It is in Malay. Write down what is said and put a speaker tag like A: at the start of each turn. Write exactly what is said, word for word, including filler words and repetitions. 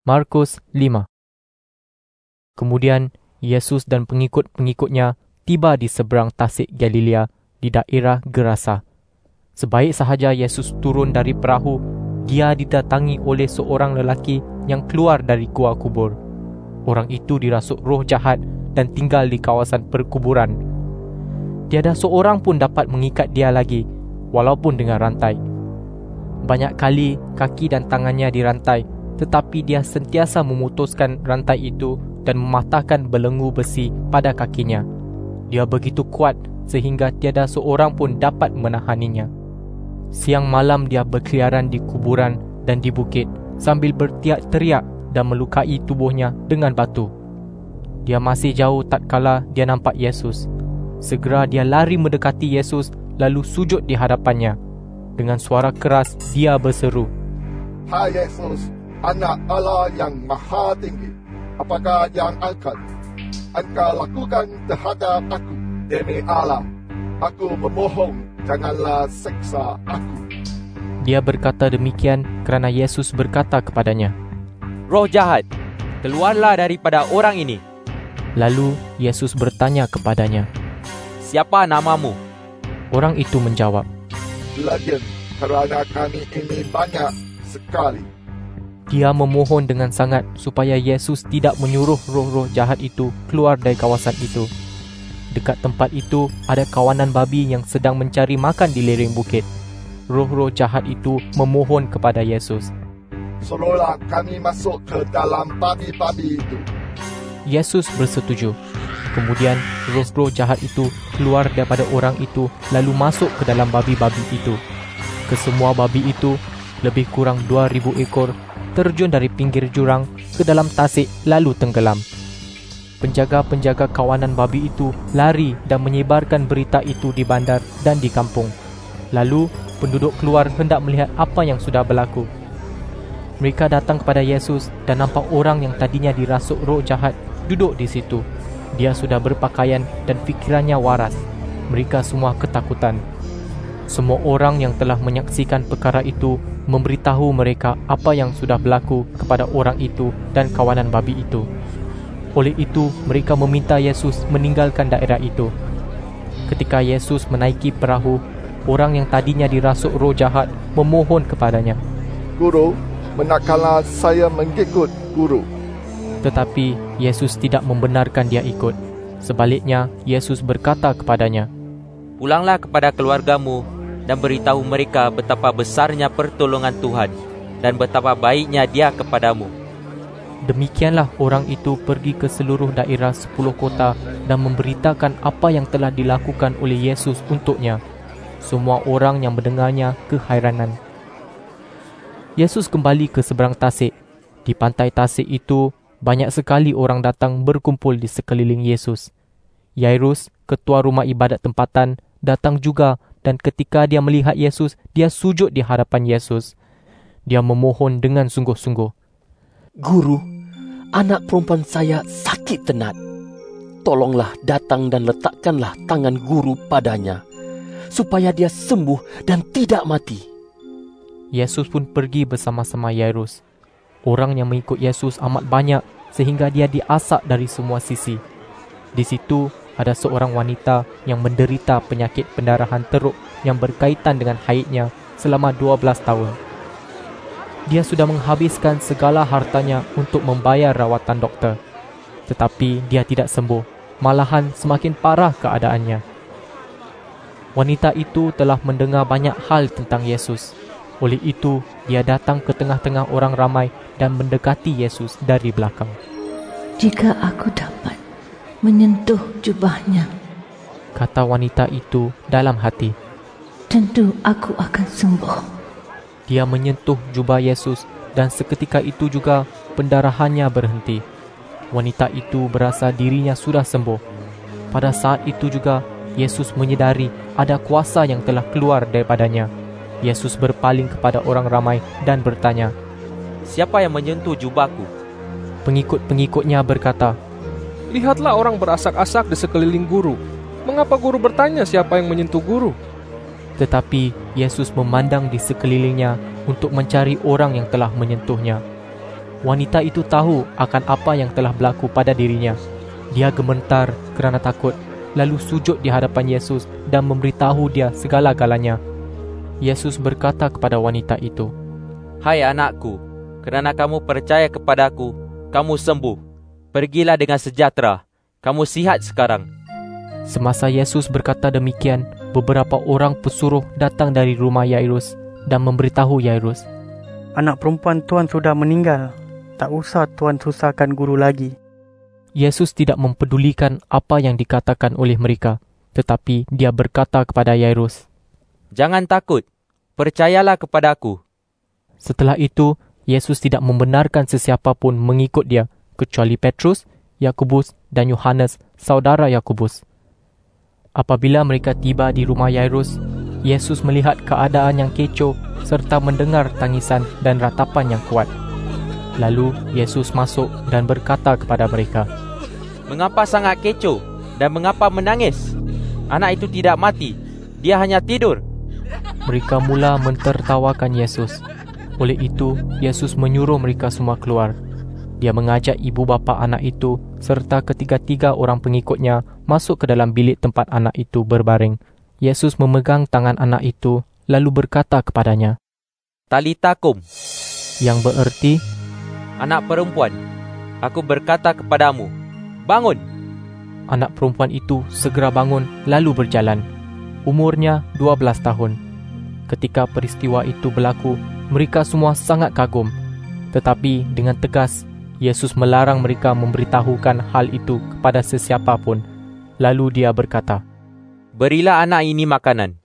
A: Markus lima. Kemudian Yesus dan pengikut-pengikutnya tiba di seberang tasik Galilea di daerah Gerasa. Sebaik sahaja Yesus turun dari perahu, dia didatangi oleh seorang lelaki yang keluar dari gua kubur. Orang itu dirasuk roh jahat dan tinggal di kawasan perkuburan. Tiada seorang pun dapat mengikat dia lagi, walaupun dengan rantai. Banyak kali kaki dan tangannya dirantai, tetapi dia sentiasa memutuskan rantai itu dan mematahkan belenggu besi pada kakinya. Dia begitu kuat sehingga tiada seorang pun dapat menahaninya. Siang malam dia berkeliaran di kuburan dan di bukit sambil berteriak-teriak dan melukai tubuhnya dengan batu. Dia masih jauh tatkala dia nampak Yesus. Segera dia lari mendekati Yesus lalu sujud di hadapannya. Dengan suara keras dia berseru,
B: "Hai Yesus, Anak Allah yang Maha Tinggi, apakah yang akan Engkau lakukan terhadap aku? Demi Allah, aku memohon, janganlah seksa aku."
A: Dia berkata demikian kerana Yesus berkata kepadanya,
C: "Roh jahat, keluarlah daripada orang ini."
A: Lalu Yesus bertanya kepadanya,
C: "Siapa namamu?"
A: Orang itu menjawab,
B: "Legion, kerana kami ini banyak sekali."
A: Dia memohon dengan sangat supaya Yesus tidak menyuruh roh-roh jahat itu keluar dari kawasan itu. Dekat tempat itu ada kawanan babi yang sedang mencari makan di lereng bukit. Roh-roh jahat itu memohon kepada Yesus,
B: "Suruhlah kami masuk ke dalam babi-babi itu."
A: Yesus bersetuju. Kemudian roh-roh jahat itu keluar daripada orang itu lalu masuk ke dalam babi-babi itu. Kesemua babi itu, lebih kurang dua ribu ekor, terjun dari pinggir jurang ke dalam tasik lalu tenggelam. Penjaga-penjaga kawanan babi itu lari dan menyebarkan berita itu di bandar dan di kampung. Lalu penduduk keluar hendak melihat apa yang sudah berlaku. Mereka datang kepada Yesus dan nampak orang yang tadinya dirasuk roh jahat duduk di situ. Dia sudah berpakaian dan fikirannya waras. Mereka semua ketakutan. Semua orang yang telah menyaksikan perkara itu memberitahu mereka apa yang sudah berlaku kepada orang itu dan kawanan babi itu. Oleh itu, mereka meminta Yesus meninggalkan daerah itu. Ketika Yesus menaiki perahu, orang yang tadinya dirasuk roh jahat memohon kepadanya,
B: "Guru, manakala saya mengikut Guru?"
A: Tetapi Yesus tidak membenarkan dia ikut. Sebaliknya, Yesus berkata kepadanya,
C: "Pulanglah kepada keluargamu dan beritahu mereka betapa besarnya pertolongan Tuhan dan betapa baiknya Dia kepadamu."
A: Demikianlah orang itu pergi ke seluruh daerah sepuluh kota dan memberitakan apa yang telah dilakukan oleh Yesus untuknya. Semua orang yang mendengarnya kehairanan. Yesus kembali ke seberang tasik. Di pantai tasik itu, banyak sekali orang datang berkumpul di sekeliling Yesus. Yairus, ketua rumah ibadat tempatan, datang juga dan ketika dia melihat Yesus, dia sujud di hadapan Yesus. Dia memohon dengan sungguh-sungguh,
D: "Guru, anak perempuan saya sakit tenat. Tolonglah datang dan letakkanlah tangan guru padanya, supaya dia sembuh dan tidak mati."
A: Yesus pun pergi bersama-sama Yairus. Orang yang mengikut Yesus amat banyak sehingga dia diasak dari semua sisi. Di situ ada seorang wanita yang menderita penyakit pendarahan teruk yang berkaitan dengan haidnya selama dua belas tahun. Dia sudah menghabiskan segala hartanya untuk membayar rawatan doktor. Tetapi dia tidak sembuh, malahan semakin parah keadaannya. Wanita itu telah mendengar banyak hal tentang Yesus. Oleh itu, dia datang ke tengah-tengah orang ramai dan mendekati Yesus dari belakang.
E: "Jika aku dapat menyentuh jubahnya,"
A: kata wanita itu dalam hati,
E: "tentu aku akan sembuh."
A: Dia menyentuh jubah Yesus dan seketika itu juga pendarahannya berhenti. Wanita itu berasa dirinya sudah sembuh. Pada saat itu juga Yesus menyedari ada kuasa yang telah keluar daripadanya. Yesus berpaling kepada orang ramai dan bertanya,
C: "Siapa yang menyentuh jubahku?"
A: Pengikut-pengikutnya berkata,
F: "Lihatlah orang berasak-asak di sekeliling guru. Mengapa guru bertanya siapa yang menyentuh guru?"
A: Tetapi Yesus memandang di sekelilingnya untuk mencari orang yang telah menyentuhnya. Wanita itu tahu akan apa yang telah berlaku pada dirinya. Dia gemetar kerana takut, lalu sujud di hadapan Yesus dan memberitahu dia segala-galanya. Yesus berkata kepada wanita itu,
C: "Hai anakku, kerana kamu percaya kepadaku, kamu sembuh. Pergilah dengan sejahtera, kamu sihat sekarang."
A: Semasa Yesus berkata demikian, beberapa orang pesuruh datang dari rumah Yairus dan memberitahu Yairus,
G: "Anak perempuan Tuan sudah meninggal. Tak usah Tuan susahkan guru lagi."
A: Yesus tidak mempedulikan apa yang dikatakan oleh mereka, tetapi dia berkata kepada Yairus,
C: "Jangan takut, percayalah kepadaku."
A: Setelah itu, Yesus tidak membenarkan sesiapa pun mengikut dia, kecuali Petrus, Yakobus dan Yohanes, saudara Yakobus. Apabila mereka tiba di rumah Yairus, Yesus melihat keadaan yang kecoh serta mendengar tangisan dan ratapan yang kuat. Lalu Yesus masuk dan berkata kepada mereka,
C: "Mengapa sangat kecoh dan mengapa menangis? Anak itu tidak mati, dia hanya tidur."
A: Mereka mula mentertawakan Yesus. Oleh itu, Yesus menyuruh mereka semua keluar. Dia mengajak ibu bapa anak itu serta ketiga-tiga orang pengikutnya masuk ke dalam bilik tempat anak itu berbaring. Yesus memegang tangan anak itu lalu berkata kepadanya,
C: "Talita kum,"
A: yang bererti,
C: "Anak perempuan, aku berkata kepadamu, bangun."
A: Anak perempuan itu segera bangun lalu berjalan. Umurnya dua belas tahun. Ketika peristiwa itu berlaku, mereka semua sangat kagum. Tetapi dengan tegas, Yesus melarang mereka memberitahukan hal itu kepada sesiapa pun. Lalu dia berkata,
C: "Berilah anak ini makanan."